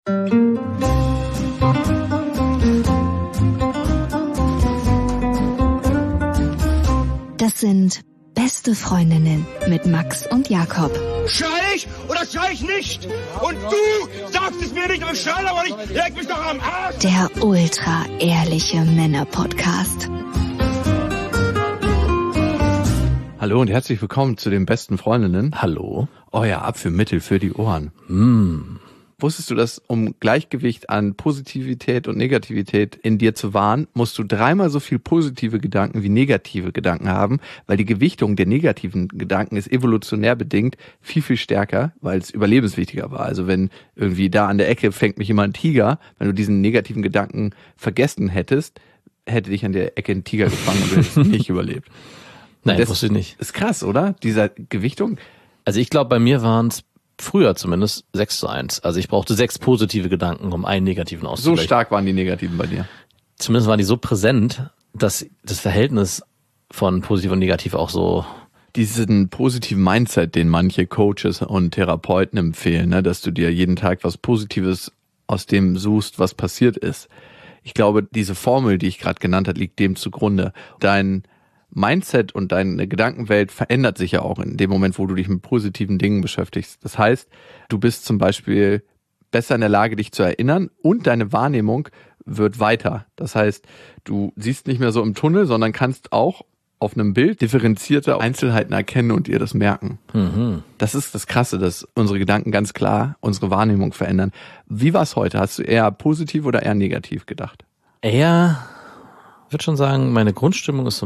Das sind Beste Freundinnen mit Max und Jakob. Schrei ich oder schrei ich nicht? Und du sagst es mir nicht, aber schrei aber nicht. Leg mich doch am Arsch. Der ultra-ehrliche Männer-Podcast. Hallo und herzlich willkommen zu den Besten Freundinnen. Hallo. Euer Abführmittel für die Ohren. Wusstest du, dass um Gleichgewicht an Positivität und Negativität in dir zu wahren, musst du 3-mal so viel positive Gedanken wie negative Gedanken haben, weil die Gewichtung der negativen Gedanken ist evolutionär bedingt viel, viel stärker, weil es überlebenswichtiger war. Also wenn irgendwie da an der Ecke fängt mich immer ein Tiger, wenn du diesen negativen Gedanken vergessen hättest, hätte dich an der Ecke ein Tiger gefangen und du hättest nicht überlebt. Nein, das wusste ich nicht. Ist krass, oder? Diese Gewichtung. Also ich glaube, bei mir waren es früher zumindest 6:1. Also ich brauchte 6 positive Gedanken, um einen negativen auszugleichen. So stark waren die negativen bei dir. Zumindest waren die so präsent, dass das Verhältnis von positiv und negativ auch so... Diesen positiven Mindset, den manche Coaches und Therapeuten empfehlen, ne, dass du dir jeden Tag was Positives aus dem suchst, was passiert ist. Ich glaube, diese Formel, die ich gerade genannt habe, liegt dem zugrunde. Dein Mindset und deine Gedankenwelt verändert sich ja auch in dem Moment, wo du dich mit positiven Dingen beschäftigst. Das heißt, du bist zum Beispiel besser in der Lage, dich zu erinnern und deine Wahrnehmung wird weiter. Das heißt, du siehst nicht mehr so im Tunnel, sondern kannst auch auf einem Bild differenzierte Einzelheiten erkennen und dir das merken. Das ist das Krasse, dass unsere Gedanken ganz klar unsere Wahrnehmung verändern. Wie war es heute? Hast du eher positiv oder eher negativ gedacht? Ich würde schon sagen, meine Grundstimmung ist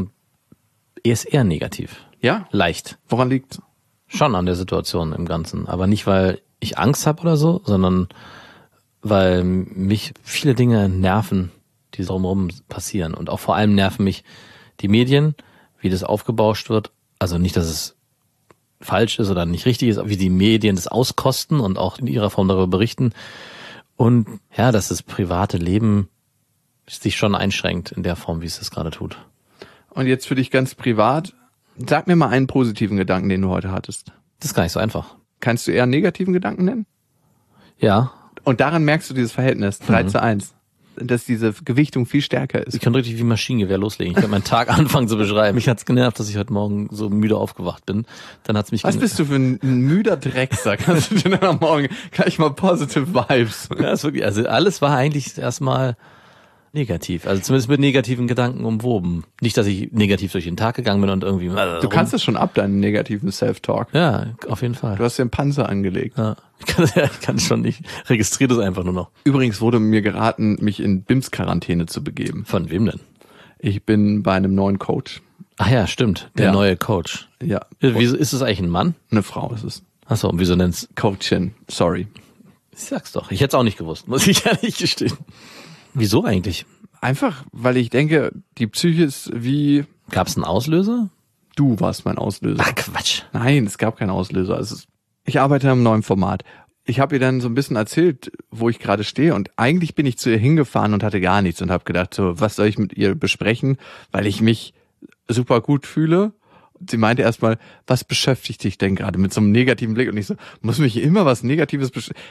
eher negativ. Ja? Leicht. Woran liegt's? Schon an der Situation im Ganzen. Aber nicht, weil ich Angst habe oder so, sondern weil mich viele Dinge nerven, die drumherum passieren. Und auch vor allem nerven mich die Medien, wie das aufgebauscht wird. Also nicht, dass es falsch ist oder nicht richtig ist, wie die Medien das auskosten und auch in ihrer Form darüber berichten. Und ja, dass das private Leben sich schon einschränkt in der Form, wie es das gerade tut. Und jetzt für dich ganz privat, sag mir mal einen positiven Gedanken, den du heute hattest. Das ist gar nicht so einfach. Kannst du eher einen negativen Gedanken nennen? Ja. Und daran merkst du dieses Verhältnis, 3:1, dass diese Gewichtung viel stärker ist. Ich kann richtig wie Maschinengewehr loslegen. Ich kann meinen Tag anfangen zu beschreiben. Mich hat's genervt, dass ich heute Morgen so müde aufgewacht bin. Dann hat's mich Was bist du für ein müder Drecksack? Hast du denn am Morgen gleich mal positive Vibes? Ja, ist wirklich, also alles war eigentlich erstmal negativ, also zumindest mit negativen Gedanken umwoben. Nicht, dass ich negativ durch den Tag gegangen bin und irgendwie... Du kannst das schon ab, deinen negativen Self-Talk. Ja, auf jeden Fall. Du hast dir einen Panzer angelegt. Ja, ich kann es schon nicht. Registriere das einfach nur noch. Übrigens wurde mir geraten, mich in BIMS-Quarantäne zu begeben. Von wem denn? Ich bin bei einem neuen Coach. Ach ja, stimmt. Der neue Coach. Ja. Wieso ist es eigentlich ein Mann? Eine Frau ist es. Ach so, und wieso nenn's? Coachin, sorry. Ich sag's doch. Ich hätte es auch nicht gewusst, muss ich ehrlich gestehen. Wieso eigentlich? Einfach, weil ich denke, die Psyche ist wie... Gab's einen Auslöser? Du warst mein Auslöser. Ach, Quatsch. Nein, es gab keinen Auslöser. Ich arbeite am neuen Format. Ich habe ihr dann so ein bisschen erzählt, wo ich gerade stehe und eigentlich bin ich zu ihr hingefahren und hatte gar nichts und habe gedacht, so, was soll ich mit ihr besprechen, weil ich mich super gut fühle. Sie meinte erstmal, was beschäftigt dich denn gerade mit so einem negativen Blick? Und ich so, muss mich immer was Negatives beschäftigen?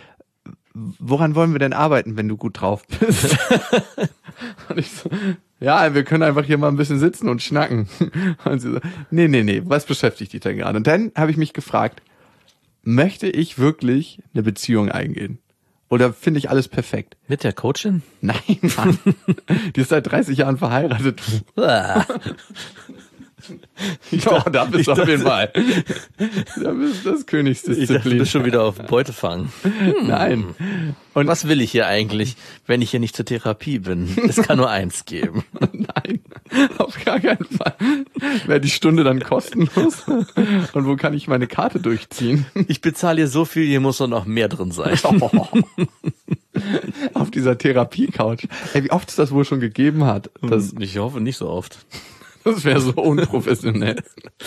Woran wollen wir denn arbeiten, wenn du gut drauf bist? Und ich so, ja, wir können einfach hier mal ein bisschen sitzen und schnacken. Und sie so, nee, was beschäftigt dich denn gerade? Und dann habe ich mich gefragt, möchte ich wirklich eine Beziehung eingehen? Oder finde ich alles perfekt? Mit der Coachin? Nein, Mann. Die ist seit 30 Jahren verheiratet. Ja, da bist du auf jeden Fall. Da bist du das Königsdisziplin. Ich dachte, du bist schon wieder auf Beutefang. Nein. Und was will ich hier eigentlich, wenn ich hier nicht zur Therapie bin? Es kann nur eins geben. Nein, auf gar keinen Fall. Wäre die Stunde dann kostenlos? Und wo kann ich meine Karte durchziehen? Ich bezahle hier so viel, hier muss doch noch mehr drin sein. Auf dieser Therapie-Couch. Ey, wie oft es das wohl schon gegeben hat? Ich hoffe nicht so oft. Das wäre so unprofessionell.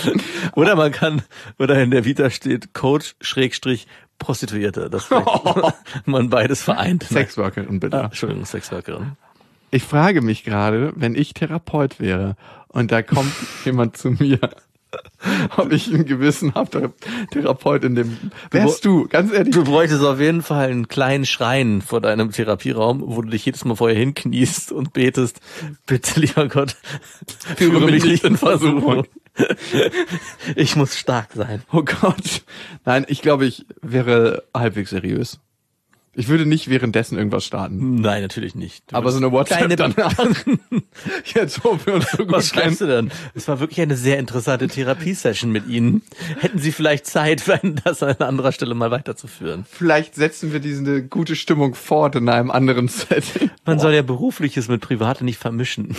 Oder in der Vita steht Coach / Prostituierte. Das man beides vereint. Sexworkerin, bitte. Entschuldigung, Sexworkerin. Ich frage mich gerade, wenn ich Therapeut wäre und da kommt jemand zu mir ob ich ein gewissenhafter Therapeut in dem... Wärst du, ganz ehrlich. Du bräuchtest auf jeden Fall einen kleinen Schrein vor deinem Therapieraum, wo du dich jedes Mal vorher hinkniest und betest, bitte, lieber Gott, führe mich nicht in Versuchung. Ich muss stark sein. Oh Gott. Nein, ich glaube, ich wäre halbwegs seriös. Ich würde nicht währenddessen irgendwas starten. Nein, natürlich nicht. Aber so eine WhatsApp danach. Jetzt so für uns so gut. Was schreibst du denn? Es war wirklich eine sehr interessante Therapiesession mit Ihnen. Hätten Sie vielleicht Zeit, das an anderer Stelle mal weiterzuführen? Vielleicht setzen wir diese gute Stimmung fort in einem anderen Setting. Man soll ja Berufliches mit Private nicht vermischen.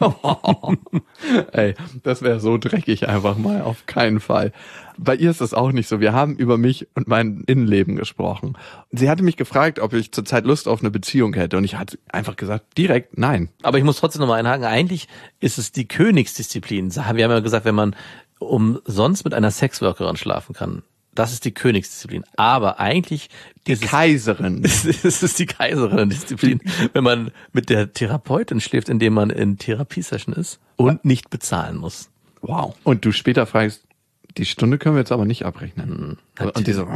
Ey, das wäre so dreckig einfach mal, auf keinen Fall. Bei ihr ist das auch nicht so. Wir haben über mich und mein Innenleben gesprochen. Sie hatte mich gefragt, ob ich zurzeit Lust auf eine Beziehung hätte. Und ich hatte einfach gesagt, direkt nein. Aber ich muss trotzdem nochmal einhaken. Eigentlich ist es die Königsdisziplin. Wir haben ja gesagt, wenn man umsonst mit einer Sexworkerin schlafen kann, das ist die Königsdisziplin. Aber eigentlich die Kaiserin. Es ist die Kaiserinnen-Disziplin, wenn man mit der Therapeutin schläft, indem man in Therapiesession ist und nicht bezahlen muss. Wow. Und du später fragst, die Stunde können wir jetzt aber nicht abrechnen. Und die so.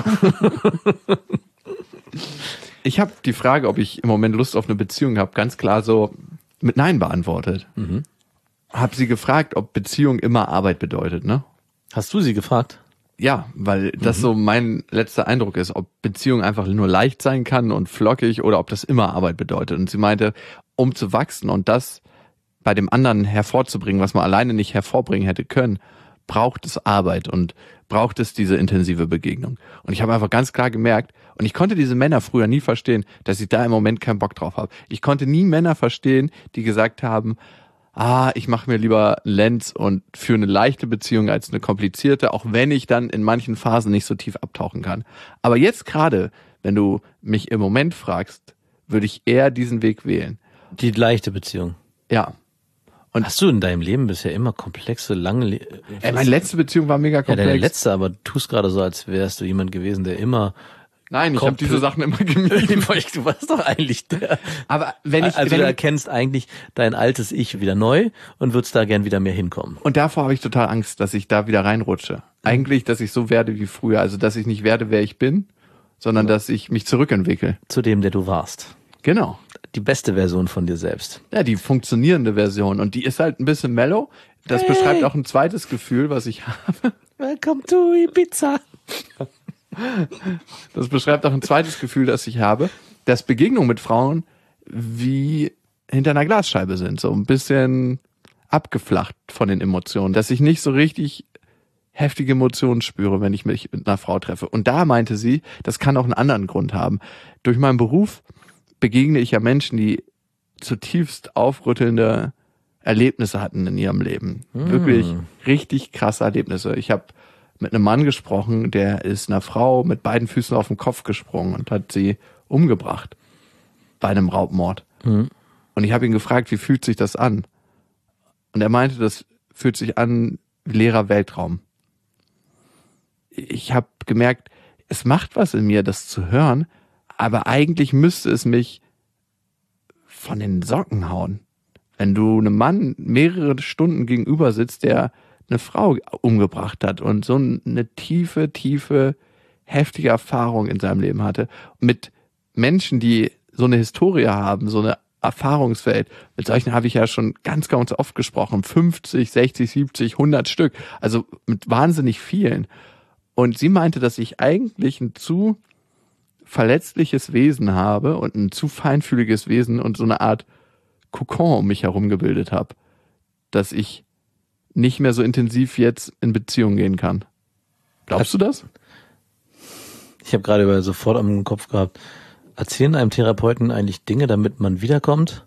Ich habe die Frage, ob ich im Moment Lust auf eine Beziehung habe, ganz klar so mit Nein beantwortet. Mhm. Hab sie gefragt, ob Beziehung immer Arbeit bedeutet, ne? Hast du sie gefragt? Ja, weil das so mein letzter Eindruck ist, ob Beziehung einfach nur leicht sein kann und flockig oder ob das immer Arbeit bedeutet. Und sie meinte, um zu wachsen und das bei dem anderen hervorzubringen, was man alleine nicht hervorbringen hätte können, braucht es Arbeit und braucht es diese intensive Begegnung. Und ich habe einfach ganz klar gemerkt, und ich konnte diese Männer früher nie verstehen, dass ich da im Moment keinen Bock drauf habe. Ich konnte nie Männer verstehen, die gesagt haben, ich mache mir lieber Lenz und führe eine leichte Beziehung als eine komplizierte, auch wenn ich dann in manchen Phasen nicht so tief abtauchen kann. Aber jetzt gerade, wenn du mich im Moment fragst, würde ich eher diesen Weg wählen. Die leichte Beziehung. Ja. Und hast du in deinem Leben bisher immer komplexe, lange... meine letzte Beziehung war mega komplex. Ja, deine letzte, aber du tust gerade so, als wärst du jemand gewesen, der immer... Nein, ich habe diese Sachen immer gemieden. Du warst doch eigentlich der... Aber wenn du erkennst eigentlich dein altes Ich wieder neu und würdest da gern wieder mehr hinkommen. Und davor habe ich total Angst, dass ich da wieder reinrutsche. Eigentlich, dass ich so werde wie früher. Also, dass ich nicht werde, wer ich bin, sondern dass ich mich zurückentwickle. Zu dem, der du warst. Genau. Die beste Version von dir selbst. Ja, die funktionierende Version. Und die ist halt ein bisschen mellow. Das beschreibt auch ein zweites Gefühl, was ich habe. Welcome to Ibiza. Das beschreibt auch ein zweites Gefühl, das ich habe, dass Begegnungen mit Frauen wie hinter einer Glasscheibe sind. So ein bisschen abgeflacht von den Emotionen. Dass ich nicht so richtig heftige Emotionen spüre, wenn ich mich mit einer Frau treffe. Und da meinte sie, das kann auch einen anderen Grund haben. Durch meinen Beruf begegne ich ja Menschen, die zutiefst aufrüttelnde Erlebnisse hatten in ihrem Leben. Wirklich richtig krasse Erlebnisse. Ich habe mit einem Mann gesprochen, der ist einer Frau mit beiden Füßen auf den Kopf gesprungen und hat sie umgebracht bei einem Raubmord. Und ich habe ihn gefragt, wie fühlt sich das an? Und er meinte, das fühlt sich an wie leerer Weltraum. Ich habe gemerkt, es macht was in mir, das zu hören, aber eigentlich müsste es mich von den Socken hauen. Wenn du einem Mann mehrere Stunden gegenüber sitzt, der eine Frau umgebracht hat und so eine tiefe, heftige Erfahrung in seinem Leben hatte. Mit Menschen, die so eine Historie haben, so eine Erfahrungswelt, mit solchen habe ich ja schon ganz oft gesprochen. 50, 60, 70, 100 Stück. Also mit wahnsinnig vielen. Und sie meinte, dass ich eigentlich ein zu verletzliches Wesen habe und ein zu feinfühliges Wesen und so eine Art Kokon um mich herum gebildet habe, dass ich nicht mehr so intensiv jetzt in Beziehung gehen kann. Glaubst du das? Ich habe gerade sofort am Kopf gehabt, erzählen einem Therapeuten eigentlich Dinge, damit man wiederkommt?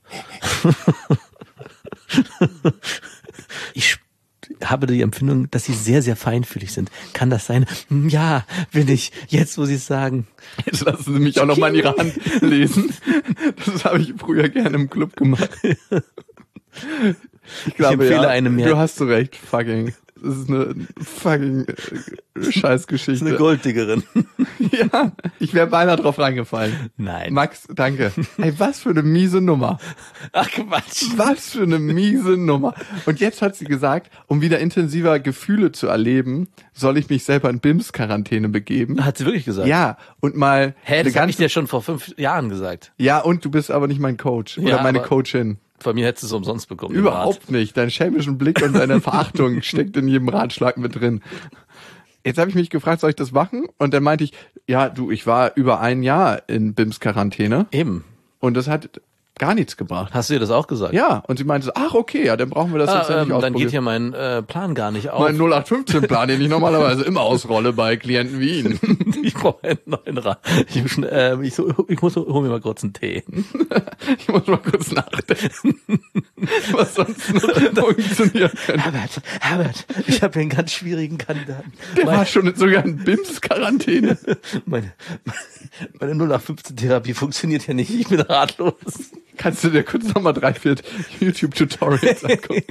Ich habe die Empfindung, dass sie sehr, sehr feinfühlig sind. Kann das sein? Ja, bin ich. Jetzt, wo sie es sagen. Jetzt lassen Sie mich auch noch mal in Ihre Hand lesen. Das habe ich früher gerne im Club gemacht. Ich glaube, empfehle einem du hast so recht. Fucking Das ist eine fucking Scheißgeschichte. Das ist eine Golddiggerin. Ja, ich wäre beinahe drauf reingefallen. Nein. Max, danke. Ey, was für eine miese Nummer. Ach Quatsch. Was für eine miese Nummer. Und jetzt hat sie gesagt, um wieder intensiver Gefühle zu erleben, soll ich mich selber in BIMS-Quarantäne begeben. Hat sie wirklich gesagt? Ja, und mal... Das habe ich dir schon vor 5 Jahren gesagt. Ja, und du bist aber nicht mein Coach oder meine Coachin. Von mir hättest du es umsonst bekommen. Überhaupt nicht. Deinen schelmischen Blick und deine Verachtung steckt in jedem Ratschlag mit drin. Jetzt habe ich mich gefragt, soll ich das machen? Und dann meinte ich, ja, du, ich war über ein Jahr in BIMS-Quarantäne. Eben. Und das hat gar nichts gebracht. Hast du ihr das auch gesagt? Ja, und sie meinte so, ach okay, ja, dann brauchen wir das jetzt ja nicht ausprobieren. Dann geht hier mein Plan gar nicht auf. Mein 0815-Plan, den ich normalerweise immer ausrolle bei Klienten wie Ihnen. Ich brauche einen neuen Rat. Ich hol mir mal kurz einen Tee. Ich muss mal kurz nachdenken, was sonst noch funktioniert. Herbert, ich habe hier einen ganz schwierigen Kandidaten. Der war schon sogar in BIMS-Quarantäne. Meine 0815-Therapie funktioniert ja nicht. Ich bin ratlos. Kannst du dir kurz nochmal 3-4 YouTube-Tutorials angucken?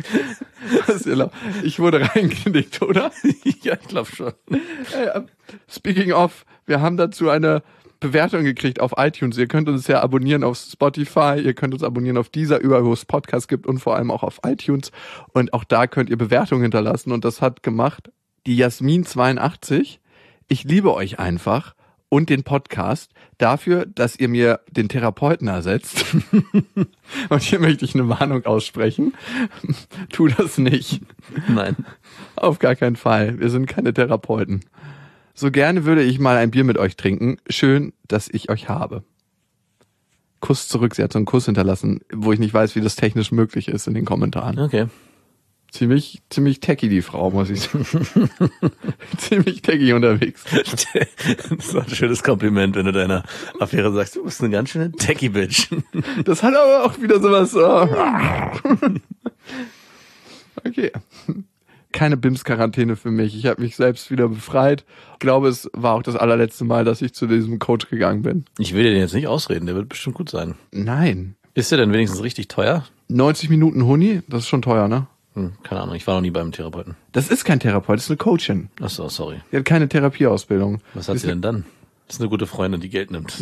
Ich wurde reingelegt, oder? Ja, ich glaube schon. Speaking of, wir haben dazu eine Bewertung gekriegt auf iTunes. Ihr könnt uns ja abonnieren auf Spotify, ihr könnt uns abonnieren auf Deezer, überall wo es Podcasts gibt und vor allem auch auf iTunes. Und auch da könnt ihr Bewertungen hinterlassen. Und das hat gemacht die Jasmin82. Ich liebe euch einfach. Und den Podcast dafür, dass ihr mir den Therapeuten ersetzt. Und hier möchte ich eine Warnung aussprechen. Tu das nicht. Nein. Auf gar keinen Fall. Wir sind keine Therapeuten. So gerne würde ich mal ein Bier mit euch trinken. Schön, dass ich euch habe. Kuss zurück. Sie hat so einen Kuss hinterlassen, wo ich nicht weiß, wie das technisch möglich ist in den Kommentaren. Okay. Ziemlich techy, die Frau, muss ich sagen. Ziemlich techy unterwegs. Das war ein schönes Kompliment, wenn du deiner Affäre sagst, du bist eine ganz schöne techy-Bitch. Das hat aber auch wieder sowas. Okay. Keine BIMS-Quarantäne für mich. Ich habe mich selbst wieder befreit. Ich glaube, es war auch das allerletzte Mal, dass ich zu diesem Coach gegangen bin. Ich will dir den jetzt nicht ausreden, der wird bestimmt gut sein. Nein. Ist der denn wenigstens richtig teuer? 90 Minuten Huni, das ist schon teuer, ne? Keine Ahnung, ich war noch nie beim Therapeuten. Das ist kein Therapeut, das ist eine Coachin. Ach so, sorry. Die hat keine Therapieausbildung. Was hat sie denn dann? Das ist eine gute Freundin, die Geld nimmt.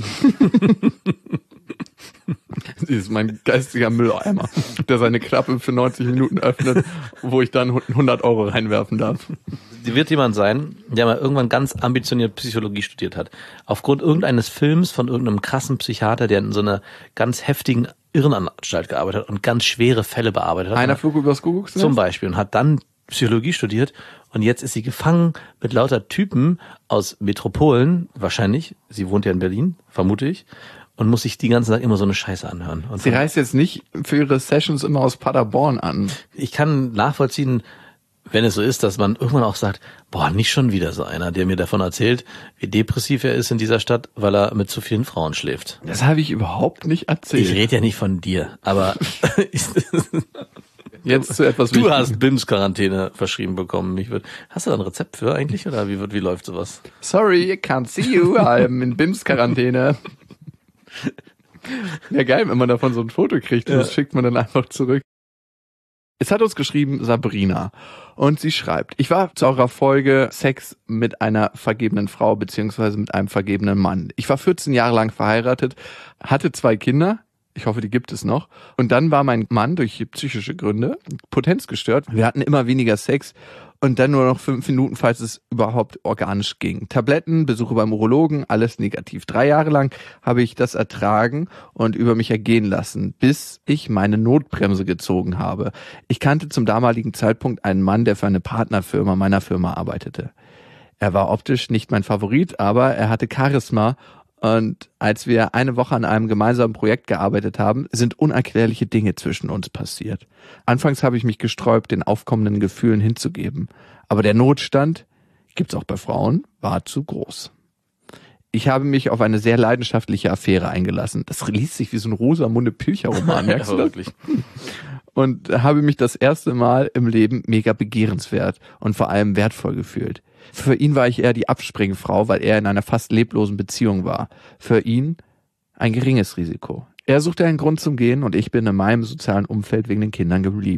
Sie ist mein geistiger Mülleimer, der seine Klappe für 90 Minuten öffnet, wo ich dann 100 Euro reinwerfen darf. Sie wird jemand sein, der mal irgendwann ganz ambitioniert Psychologie studiert hat. Aufgrund irgendeines Films von irgendeinem krassen Psychiater, der in so einer ganz heftigen Irrenanstalt gearbeitet hat und ganz schwere Fälle bearbeitet hat. Einer flog übers Kuckucksnest? Zum Beispiel. Und hat dann Psychologie studiert. Und jetzt ist sie gefangen mit lauter Typen aus Metropolen, wahrscheinlich. Sie wohnt ja in Berlin, vermute ich. Und muss sich die ganze Zeit immer so eine Scheiße anhören. Und sie reist jetzt nicht für ihre Sessions immer aus Paderborn an. Ich kann nachvollziehen, wenn es so ist, dass man irgendwann auch sagt, boah, nicht schon wieder so einer, der mir davon erzählt, wie depressiv er ist in dieser Stadt, weil er mit zu vielen Frauen schläft. Das habe ich überhaupt nicht erzählt. Ich rede ja nicht von dir, aber jetzt zu etwas Du Wichtigem. hast BIMS-Quarantäne verschrieben bekommen. Hast du da ein Rezept für eigentlich oder wie läuft sowas? Sorry, I can't see you, I'm in BIMS-Quarantäne. Ja, geil, wenn man davon so ein Foto kriegt, das schickt man dann einfach zurück. Es hat uns geschrieben Sabrina und sie schreibt, ich war zu eurer Folge Sex mit einer vergebenen Frau beziehungsweise mit einem vergebenen Mann. Ich war 14 Jahre lang verheiratet, hatte 2 Kinder, ich hoffe, die gibt es noch. Und dann war mein Mann durch psychische Gründe potenzgestört. Wir hatten immer weniger Sex und dann nur noch 5 Minuten, falls es überhaupt organisch ging. Tabletten, Besuche beim Urologen, alles negativ. 3 Jahre lang habe ich das ertragen und über mich ergehen lassen, bis ich meine Notbremse gezogen habe. Ich kannte zum damaligen Zeitpunkt einen Mann, der für eine Partnerfirma meiner Firma arbeitete. Er war optisch nicht mein Favorit, aber er hatte Charisma. Und als wir eine Woche an einem gemeinsamen Projekt gearbeitet haben, sind unerklärliche Dinge zwischen uns passiert. Anfangs habe ich mich gesträubt, den aufkommenden Gefühlen hinzugeben. Aber der Notstand, gibt's auch bei Frauen, war zu groß. Ich habe mich auf eine sehr leidenschaftliche Affäre eingelassen. Das liest sich wie so ein Rosamunde Pilcher-Roman, merkst du das? Wirklich. Und habe mich das erste Mal im Leben mega begehrenswert und vor allem wertvoll gefühlt. Für ihn war ich eher die Abspringfrau, weil er in einer fast leblosen Beziehung war. Für ihn ein geringes Risiko. Er suchte einen Grund zum Gehen und ich bin in meinem sozialen Umfeld wegen den Kindern geblieben.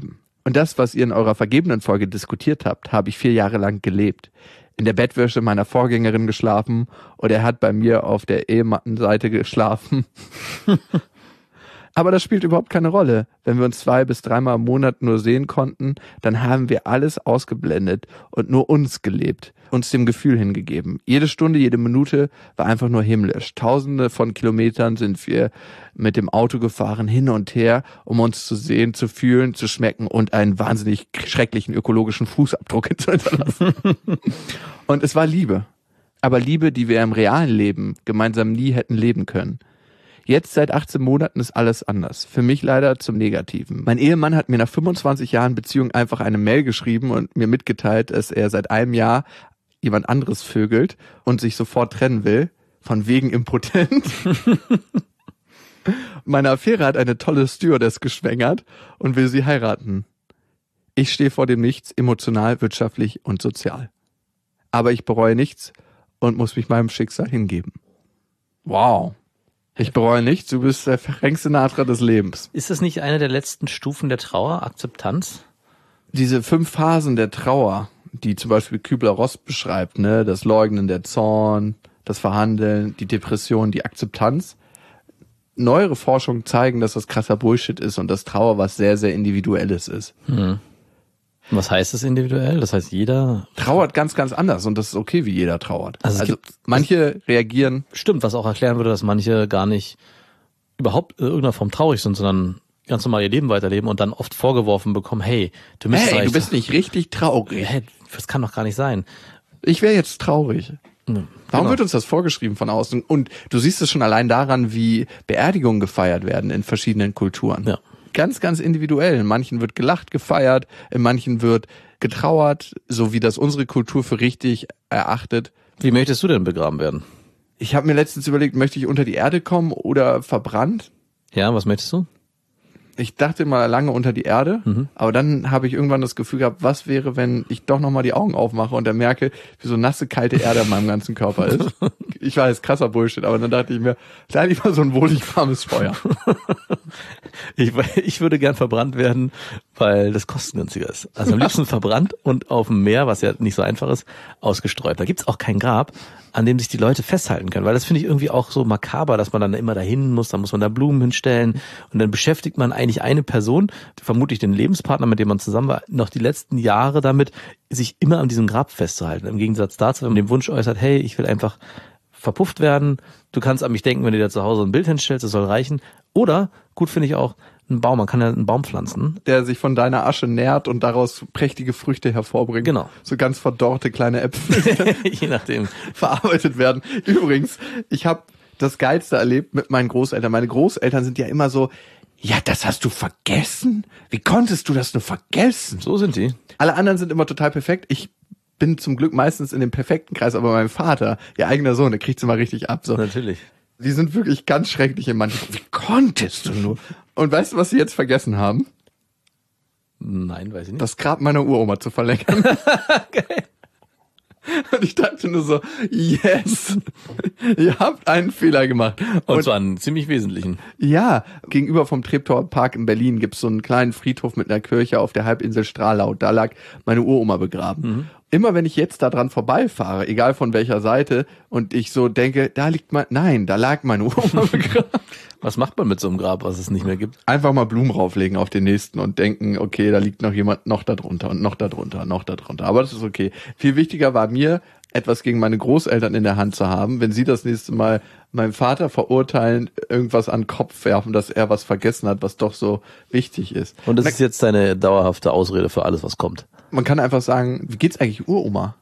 Und das, was ihr in eurer vergebenen Folge diskutiert habt, habe ich 4 Jahre lang gelebt. In der Bettwäsche meiner Vorgängerin geschlafen und er hat bei mir auf der Ehemattenseite geschlafen. Aber das spielt überhaupt keine Rolle. Wenn wir uns 2 bis 3 Mal im Monat nur sehen konnten, dann haben wir alles ausgeblendet und nur uns gelebt, uns dem Gefühl hingegeben. Jede Stunde, jede Minute war einfach nur himmlisch. Tausende von Kilometern sind wir mit dem Auto gefahren, hin und her, um uns zu sehen, zu fühlen, zu schmecken und einen wahnsinnig schrecklichen ökologischen Fußabdruck zu hinterlassen. Und es war Liebe. Aber Liebe, die wir im realen Leben gemeinsam nie hätten leben können. Jetzt seit 18 Monaten ist alles anders. Für mich leider zum Negativen. Mein Ehemann hat mir nach 25 Jahren Beziehung einfach eine Mail geschrieben und mir mitgeteilt, dass er seit einem Jahr jemand anderes vögelt und sich sofort trennen will. Von wegen impotent. Meine Affäre hat eine tolle Stewardess geschwängert und will sie heiraten. Ich stehe vor dem Nichts, emotional, wirtschaftlich und sozial. Aber ich bereue nichts und muss mich meinem Schicksal hingeben. Wow. Ich bereue nichts, du bist der Frank Sinatra des Lebens. Ist das nicht eine der letzten Stufen der Trauer, Akzeptanz? Diese 5 Phasen der Trauer, die zum Beispiel Kübler-Ross beschreibt, ne, das Leugnen, der Zorn, das Verhandeln, die Depression, die Akzeptanz. Neuere Forschungen zeigen, dass das krasser Bullshit ist und dass Trauer was sehr, sehr Individuelles ist. Was heißt das individuell? Das heißt, jeder trauert ganz, ganz anders und das ist okay, wie jeder trauert. Also manche reagieren... Stimmt, was auch erklären würde, dass manche gar nicht überhaupt in irgendeiner Form traurig sind, sondern ganz normal ihr Leben weiterleben und dann oft vorgeworfen bekommen, hey, du bist nicht richtig traurig. Hey, das kann doch gar nicht sein. Ich wäre jetzt traurig. Warum wird uns das vorgeschrieben von außen? Und du siehst es schon allein daran, wie Beerdigungen gefeiert werden in verschiedenen Kulturen. Ja. Ganz, ganz individuell. In manchen wird gelacht, gefeiert, in manchen wird getrauert, so wie das unsere Kultur für richtig erachtet. Wie möchtest du denn begraben werden? Ich habe mir letztens überlegt, möchte ich unter die Erde kommen oder verbrannt? Ja, was möchtest du? Ich dachte mal lange unter die Erde, aber dann habe ich irgendwann das Gefühl gehabt, was wäre, wenn ich doch nochmal die Augen aufmache und dann merke, wie so nasse, kalte Erde in meinem ganzen Körper ist. Ich weiß, krasser Bullshit, aber dann dachte ich mir, da lieber so ein wohlig warmes Feuer. Ich würde gern verbrannt werden, weil das kostengünstiger ist. Also am liebsten verbrannt und auf dem Meer, was ja nicht so einfach ist, ausgestreut. Da gibt's auch kein Grab, an dem sich die Leute festhalten können, weil das finde ich irgendwie auch so makaber, dass man dann immer dahin muss, dann muss man da Blumen hinstellen und dann beschäftigt man eigentlich eine Person, vermutlich den Lebenspartner, mit dem man zusammen war, noch die letzten Jahre damit, sich immer an diesem Grab festzuhalten. Im Gegensatz dazu, wenn man den Wunsch äußert, hey, ich will einfach verpufft werden, du kannst an mich denken, wenn du dir zu Hause ein Bild hinstellst, das soll reichen. Oder, gut finde ich auch, ein Baum, man kann ja einen Baum pflanzen. Der sich von deiner Asche nährt und daraus prächtige Früchte hervorbringt. Genau. So ganz verdorrte kleine Äpfel. Je nachdem. Verarbeitet werden. Übrigens, ich habe das Geilste erlebt mit meinen Großeltern. Meine Großeltern sind ja immer so, ja, das hast du vergessen? Wie konntest du das nur vergessen? So sind die. Alle anderen sind immer total perfekt. Ich bin zum Glück meistens in dem perfekten Kreis, aber mein Vater, ihr eigener Sohn, der kriegt's immer richtig ab. So. Natürlich. Die sind wirklich ganz schrecklich in manchen. Wie konntest du nur? Und weißt du, was sie jetzt vergessen haben? Nein, weiß ich nicht. Das Grab meiner Uroma zu verlängern. Geil. Und ich dachte nur so, yes, ihr habt einen Fehler gemacht. Und zwar einen ziemlich wesentlichen. Ja, gegenüber vom Treptower Park in Berlin gibt's so einen kleinen Friedhof mit einer Kirche auf der Halbinsel Stralau. Da lag meine Uroma begraben. Immer wenn ich jetzt da dran vorbeifahre, egal von welcher Seite, und ich so denke, da lag meine Uroma begraben. Was macht man mit so einem Grab, was es nicht mehr gibt? Einfach mal Blumen rauflegen auf den nächsten und denken, okay, da liegt noch jemand noch da drunter und noch da drunter, noch da drunter. Aber das ist okay. Viel wichtiger war mir, etwas gegen meine Großeltern in der Hand zu haben, wenn sie das nächste Mal meinem Vater verurteilen, irgendwas an den Kopf werfen, dass er was vergessen hat, was doch so wichtig ist. Und das ist jetzt deine dauerhafte Ausrede für alles, was kommt. Man kann einfach sagen, wie geht's eigentlich Uroma?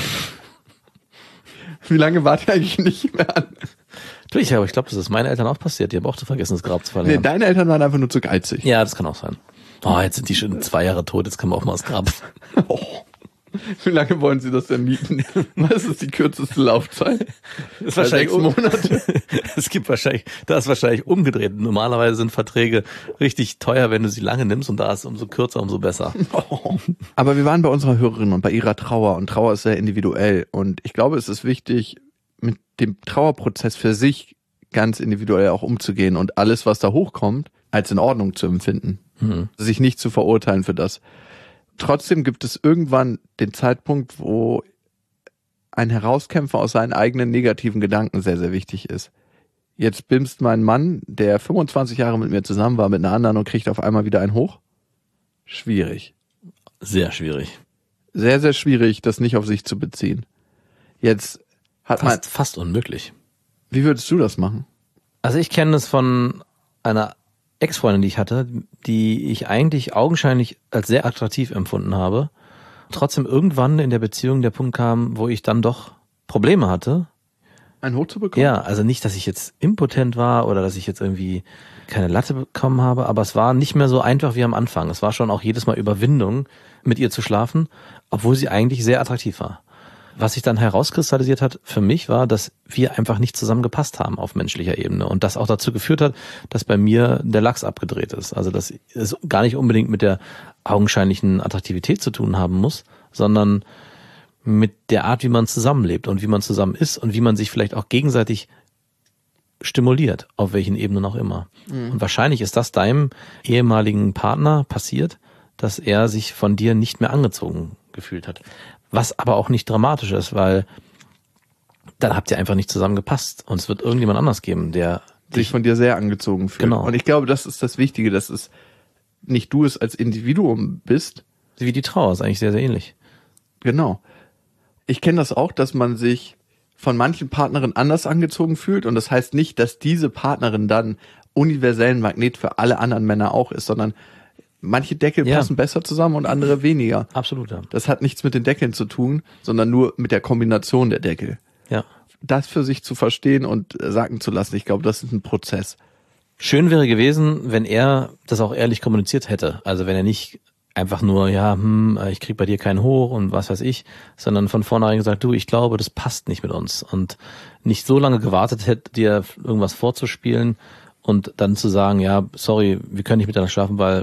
Wie lange wart ihr eigentlich nicht mehr an? Natürlich, aber ich glaube, das ist meinen Eltern auch passiert. Die haben auch zu vergessen, das Grab zu verlängern. Nee, deine Eltern waren einfach nur zu geizig. Ja, das kann auch sein. Oh, jetzt sind die schon 2 Jahre tot, jetzt können wir auch mal das Grab. Oh. Wie lange wollen Sie das denn mieten? Was ist die kürzeste Laufzeit? Das ist wahrscheinlich 6 Monate. Da ist wahrscheinlich umgedreht. Normalerweise sind Verträge richtig teuer, wenn du sie lange nimmst, und da ist umso kürzer, umso besser. Oh. Aber wir waren bei unserer Hörerin und bei ihrer Trauer, und Trauer ist sehr individuell, und ich glaube, es ist wichtig, mit dem Trauerprozess für sich ganz individuell auch umzugehen und alles, was da hochkommt, als in Ordnung zu empfinden. sich nicht zu verurteilen für das. Trotzdem gibt es irgendwann den Zeitpunkt, wo ein Herauskämpfer aus seinen eigenen negativen Gedanken sehr, sehr wichtig ist. Jetzt bimst mein Mann, der 25 Jahre mit mir zusammen war, mit einer anderen und kriegt auf einmal wieder einen hoch. Schwierig. Sehr schwierig. Sehr, sehr schwierig, das nicht auf sich zu beziehen. Jetzt hat man... Fast unmöglich. Wie würdest du das machen? Also ich kenne das von einer Ex-Freundin, die ich hatte, die ich eigentlich augenscheinlich als sehr attraktiv empfunden habe. Trotzdem irgendwann in der Beziehung der Punkt kam, wo ich dann doch Probleme hatte. Ein Hoch zu bekommen? Ja, also nicht, dass ich jetzt impotent war oder dass ich jetzt irgendwie keine Latte bekommen habe, aber es war nicht mehr so einfach wie am Anfang. Es war schon auch jedes Mal Überwindung, mit ihr zu schlafen, obwohl sie eigentlich sehr attraktiv war. Was sich dann herauskristallisiert hat für mich war, dass wir einfach nicht zusammengepasst haben auf menschlicher Ebene und das auch dazu geführt hat, dass bei mir der Lachs abgedreht ist. Also dass es gar nicht unbedingt mit der augenscheinlichen Attraktivität zu tun haben muss, sondern mit der Art, wie man zusammenlebt und wie man zusammen ist und wie man sich vielleicht auch gegenseitig stimuliert, auf welchen Ebenen auch immer. Und wahrscheinlich ist das deinem ehemaligen Partner passiert, dass er sich von dir nicht mehr angezogen gefühlt hat. Was aber auch nicht dramatisch ist, weil dann habt ihr einfach nicht zusammengepasst und es wird irgendjemand anders geben, der sich von dir sehr angezogen fühlt. Genau. Und ich glaube, das ist das Wichtige, dass es nicht du es als Individuum bist. Wie die Trauer ist eigentlich sehr, sehr ähnlich. Genau. Ich kenne das auch, dass man sich von manchen Partnerinnen anders angezogen fühlt und das heißt nicht, dass diese Partnerin dann universellen Magnet für alle anderen Männer auch ist, sondern manche Deckel passen besser zusammen und andere weniger. Absolut, ja. Das hat nichts mit den Deckeln zu tun, sondern nur mit der Kombination der Deckel. Ja. Das für sich zu verstehen und sacken zu lassen, ich glaube, das ist ein Prozess. Schön wäre gewesen, wenn er das auch ehrlich kommuniziert hätte. Also wenn er nicht einfach nur, ich krieg bei dir keinen hoch und was weiß ich, sondern von vornherein gesagt, du, ich glaube, das passt nicht mit uns und nicht so lange gewartet hätte, dir irgendwas vorzuspielen und dann zu sagen, ja, sorry, wir können nicht miteinander schlafen, weil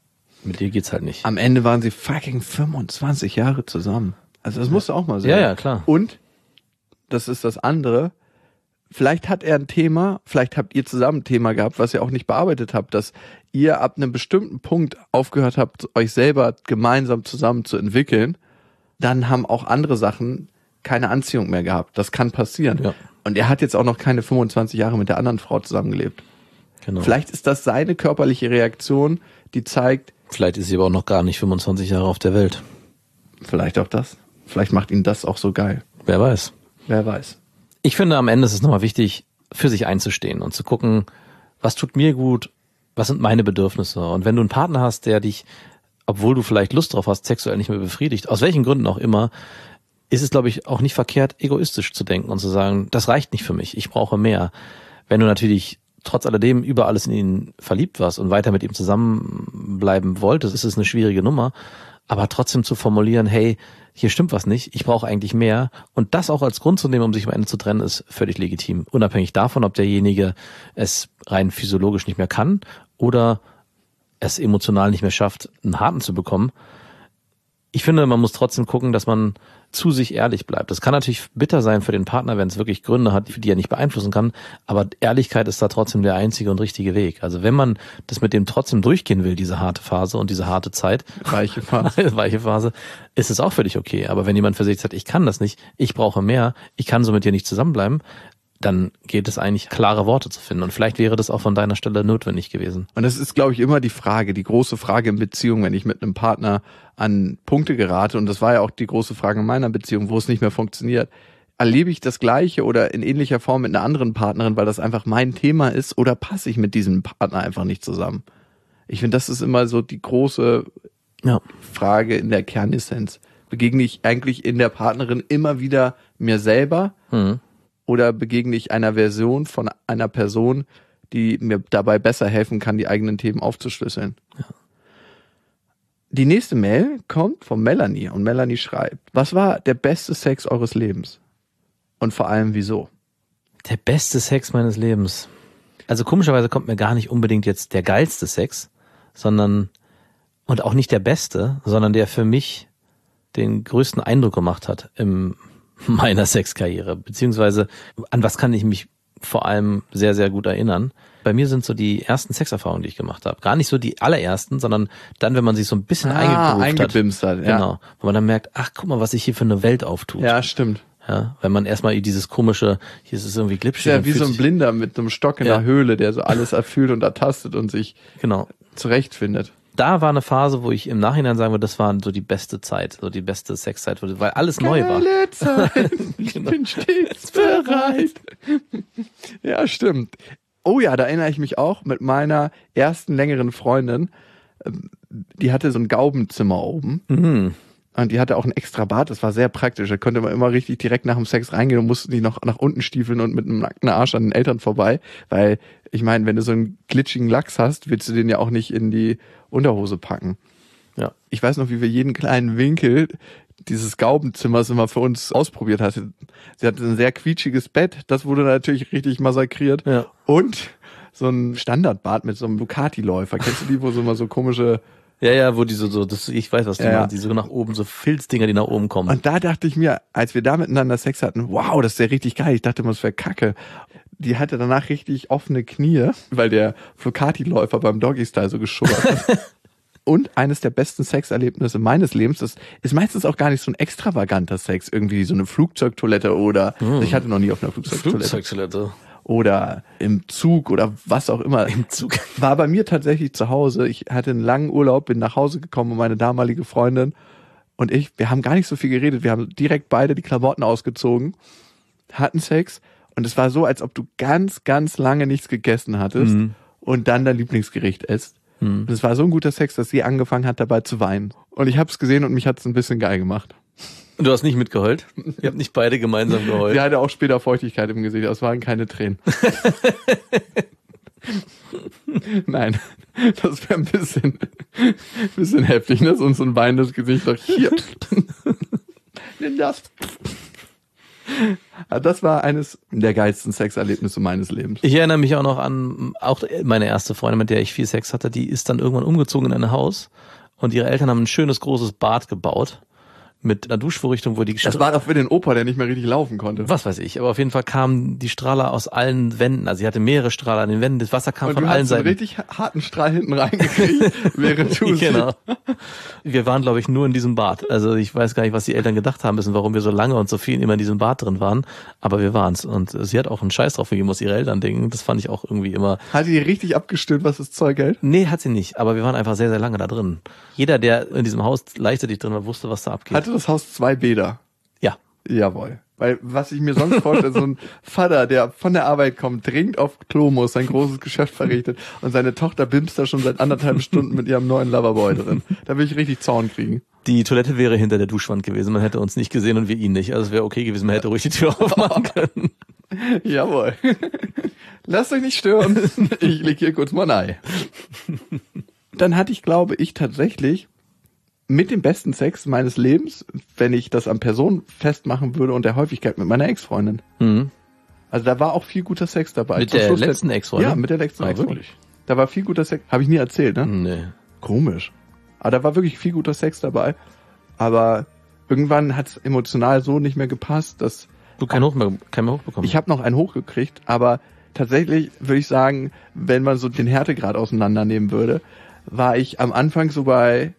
mit dir geht's halt nicht. Am Ende waren sie fucking 25 Jahre zusammen. Also das musst du auch mal sehen. Ja, klar. Und, das ist das andere, vielleicht hat er ein Thema, vielleicht habt ihr zusammen ein Thema gehabt, was ihr auch nicht bearbeitet habt, dass ihr ab einem bestimmten Punkt aufgehört habt, euch selber gemeinsam zusammen zu entwickeln, dann haben auch andere Sachen keine Anziehung mehr gehabt. Das kann passieren. Ja. Und er hat jetzt auch noch keine 25 Jahre mit der anderen Frau zusammengelebt. Genau. Vielleicht ist das seine körperliche Reaktion, die zeigt, Vielleicht ist sie aber auch noch gar nicht 25 Jahre auf der Welt. vielleicht auch das. Vielleicht macht ihn das auch so geil. Wer weiß. Wer weiß. Ich finde, am Ende ist es nochmal wichtig, für sich einzustehen und zu gucken, was tut mir gut, was sind meine Bedürfnisse. Und wenn du einen Partner hast, der dich, obwohl du vielleicht Lust drauf hast, sexuell nicht mehr befriedigt, aus welchen Gründen auch immer, ist es, glaube ich, auch nicht verkehrt, egoistisch zu denken und zu sagen, das reicht nicht für mich, ich brauche mehr. Wenn du natürlich trotz alledem über alles in ihn verliebt warst und weiter mit ihm zusammenbleiben wolltest, ist es eine schwierige Nummer. Aber trotzdem zu formulieren, hey, hier stimmt was nicht, ich brauche eigentlich mehr. Und das auch als Grund zu nehmen, um sich am Ende zu trennen, ist völlig legitim. Unabhängig davon, ob derjenige es rein physiologisch nicht mehr kann oder es emotional nicht mehr schafft, einen Harten zu bekommen. Ich finde, man muss trotzdem gucken, dass man zu sich ehrlich bleibt. Das kann natürlich bitter sein für den Partner, wenn es wirklich Gründe hat, die er nicht beeinflussen kann, aber Ehrlichkeit ist da trotzdem der einzige und richtige Weg. Also wenn man das mit dem trotzdem durchgehen will, diese harte Phase und diese harte Zeit, weiche Phase, ist es auch völlig okay. Aber wenn jemand für sich sagt, ich kann das nicht, ich brauche mehr, ich kann so mit dir nicht zusammenbleiben, dann geht es eigentlich, klare Worte zu finden. Und vielleicht wäre das auch von deiner Stelle notwendig gewesen. Und das ist, glaube ich, immer die Frage, die große Frage in Beziehung, wenn ich mit einem Partner an Punkte gerate. Und das war ja auch die große Frage in meiner Beziehung, wo es nicht mehr funktioniert. Erlebe ich das Gleiche oder in ähnlicher Form mit einer anderen Partnerin, weil das einfach mein Thema ist, oder passe ich mit diesem Partner einfach nicht zusammen? Ich finde, das ist immer so die große Frage in der Kernessenz. Begegne ich eigentlich in der Partnerin immer wieder mir selber? Oder begegne ich einer Version von einer Person, die mir dabei besser helfen kann, die eigenen Themen aufzuschlüsseln? Ja. Die nächste Mail kommt von Melanie und Melanie schreibt: Was war der beste Sex eures Lebens? Und vor allem wieso? Der beste Sex meines Lebens. Also komischerweise kommt mir gar nicht unbedingt jetzt der geilste Sex, sondern, und auch nicht der beste, sondern der für mich den größten Eindruck gemacht hat im meiner Sexkarriere, beziehungsweise an was kann ich mich vor allem sehr, sehr gut erinnern. Bei mir sind so die ersten Sexerfahrungen, die ich gemacht habe. Gar nicht so die allerersten, sondern dann, wenn man sich so ein bisschen eingebimst hat. Ja. Genau. Wo man dann merkt, ach, guck mal, was sich hier für eine Welt auftut. Ja, stimmt. Ja, wenn man erstmal dieses komische, hier ist es irgendwie glitschig. Ja, wie so ein Blinder mit einem Stock in der Höhle, der so alles erfüllt und ertastet und sich zurechtfindet. Da war eine Phase, wo ich im Nachhinein sagen würde, das war so die beste Zeit, so die beste Sexzeit, weil alles neu war. Zeit. Ich bin stets bereit. Ja, stimmt. Oh ja, da erinnere ich mich auch mit meiner ersten längeren Freundin. Die hatte so ein Gaubenzimmer oben. Mhm. Und die hatte auch ein extra Bad, das war sehr praktisch. Da konnte man immer richtig direkt nach dem Sex reingehen und musste nicht noch nach unten stiefeln und mit einem nackten Arsch an den Eltern vorbei. Weil, ich meine, wenn du so einen glitschigen Lachs hast, willst du den ja auch nicht in die Unterhose packen. Ja. Ich weiß noch, wie wir jeden kleinen Winkel dieses Gaubenzimmers immer für uns ausprobiert hatte. Sie hatte ein sehr quietschiges Bett, das wurde natürlich richtig massakriert. Ja. Und so ein Standardbad mit so einem Ducati-Läufer. Kennst du die, wo so immer so komische... Ja, wo die ich weiß, was du meinst, die so nach oben, so Filzdinger, die nach oben kommen. Und da dachte ich mir, als wir da miteinander Sex hatten, wow, das ist ja richtig geil. Ich dachte immer, das wäre Kacke. Die hatte danach richtig offene Knie, weil der Ducati-Läufer beim Doggy-Style so geschubbert hat. Und eines der besten Sexerlebnisse meines Lebens, das ist meistens auch gar nicht so ein extravaganter Sex, irgendwie so eine Flugzeugtoilette oder, ich hatte noch nie auf einer Flugzeugtoilette. Oder im Zug oder was auch immer. Im Zug. War bei mir tatsächlich zu Hause. Ich hatte einen langen Urlaub, bin nach Hause gekommen und meine damalige Freundin und wir haben gar nicht so viel geredet. Wir haben direkt beide die Klamotten ausgezogen, hatten Sex und es war so, als ob du ganz, ganz lange nichts gegessen hattest und dann dein Lieblingsgericht isst. Und es war so ein guter Sex, dass sie angefangen hat, dabei zu weinen. Und ich habe es gesehen und mich hat es ein bisschen geil gemacht. Und du hast nicht mitgeheult? Ihr habt nicht beide gemeinsam geheult? Sie hatte auch später Feuchtigkeit im Gesicht, das waren keine Tränen. Nein, das wäre ein bisschen heftig, ne? So ein weinendes Gesicht, doch hier. Nimm das. Das war eines der geilsten Sexerlebnisse meines Lebens. Ich erinnere mich auch noch an meine erste Freundin, mit der ich viel Sex hatte, die ist dann irgendwann umgezogen in ein Haus und ihre Eltern haben ein schönes großes Bad gebaut mit einer Duschvorrichtung, wo die... Das war doch für den Opa, der nicht mehr richtig laufen konnte. Was weiß ich, aber auf jeden Fall kamen die Strahler aus allen Wänden, also sie hatte mehrere Strahler an den Wänden, das Wasser kam von allen Seiten. Und du hast einen richtig harten Strahl hinten reingekriegt, während du... Genau. Wir waren, glaube ich, nur in diesem Bad. Also ich weiß gar nicht, was die Eltern gedacht haben müssen, warum wir so lange und so viel immer in diesem Bad drin waren, aber wir waren's. Und sie hat auch einen Scheiß drauf gegeben, was ihre Eltern denken. Das fand ich auch irgendwie immer... Hat die richtig abgestimmt, was das Zeug hält? Nee, hat sie nicht, aber wir waren einfach sehr, sehr lange da drin. Jeder, der in diesem Haus gleichzeitig drin war, wusste, was da abgeht. Hatte das Haus 2 Bäder? Ja. Jawohl. Weil, was ich mir sonst vorstelle, so ein Vater, der von der Arbeit kommt, dringend auf Klo muss, sein großes Geschäft verrichtet und seine Tochter bimst da schon seit 1,5 Stunden mit ihrem neuen Loverboy drin. Da will ich richtig Zorn kriegen. Die Toilette wäre hinter der Duschwand gewesen, man hätte uns nicht gesehen und wir ihn nicht. Also es wäre okay gewesen, man hätte ruhig die Tür aufmachen können. Jawohl. Lasst euch nicht stören. Ich leg hier kurz mal ein. Dann hatte ich, glaube ich, tatsächlich mit dem besten Sex meines Lebens, wenn ich das an Personen festmachen würde und der Häufigkeit mit meiner Ex-Freundin. Mhm. Also da war auch viel guter Sex dabei. Mit der letzten Ex-Freundin? Ja, mit der letzten Ex-Freundin. Wirklich? Da war viel guter Sex. Habe ich nie erzählt, ne? Nee. Komisch. Aber da war wirklich viel guter Sex dabei. Aber irgendwann hat es emotional so nicht mehr gepasst, dass... Du keinen mehr hochbekommen. Ich habe noch einen hochgekriegt, aber tatsächlich würde ich sagen, wenn man so den Härtegrad auseinandernehmen würde, war ich am Anfang so bei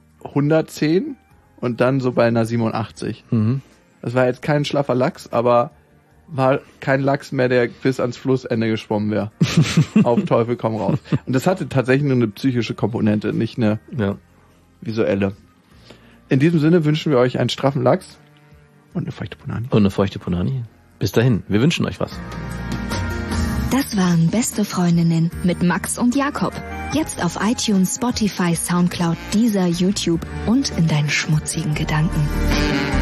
110 und dann so bei einer 87. Mhm. Das war jetzt kein schlaffer Lachs, aber war kein Lachs mehr, der bis ans Flussende geschwommen wäre. Auf Teufel komm raus. Und das hatte tatsächlich nur eine psychische Komponente, nicht eine visuelle. In diesem Sinne wünschen wir euch einen straffen Lachs und eine feuchte Punani. Bis dahin, wir wünschen euch was. Das waren Beste Freundinnen mit Max und Jakob. Jetzt auf iTunes, Spotify, Soundcloud, Deezer, YouTube und in deinen schmutzigen Gedanken.